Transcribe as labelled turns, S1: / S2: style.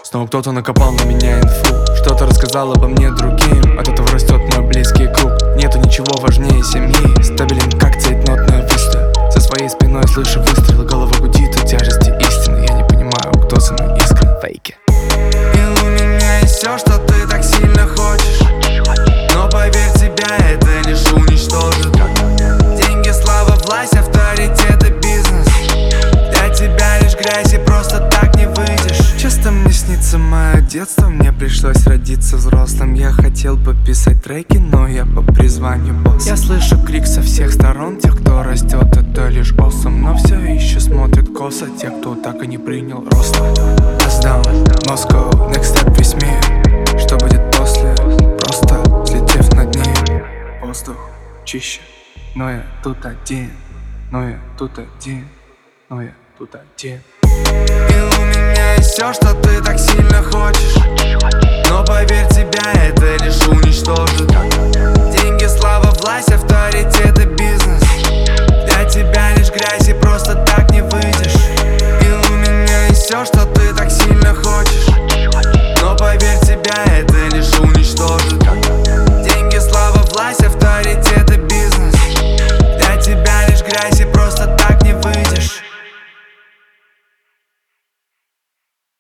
S1: Снова кто-то накопал на меня инфу, что-то рассказал обо мне другим. От этого растет мой близкий круг. Нету ничего важнее семьи. Стабилен как цейтнотная выстрел. За своей спиной слышу выстрелы. Голова гудит от тяжести истины. Я не понимаю, кто со мной искрен. Фейки.
S2: И у меня есть все, что ты так сильно хочешь. Но поверь, тебя это лишь уничтожит. Деньги, слава, власть, авторитет и бизнес. Для тебя лишь грязь и просто так не выйдешь. Часто мне снится мое детство. Мне пришлось родиться взрослым. Я хотел бы писать треки, но я по призванию босс. Я слышу крик со всех сторон. Тех, кто растет, это лишь awesome. Но все еще смотрят косо те, кто так и не принял роста. Down, Moscow, next step весь мир. Что будет после? Просто взлетев над ним. Воздух чище, но я тут один. Но я тут один. Но я тут один. И у меня есть все, что ты так сильно хочешь. Но поверь, тебя это лишь уничтожит. Деньги, слава, власть, авторитет и бизнес. Для тебя лишь грязь и просто так не выйдешь. И у меня есть все, что ты так сильно хочешь. Но поверь, тебя это лишь уничтожит. Деньги, слава, власть, авторитет и бизнес. Для тебя лишь грязь и просто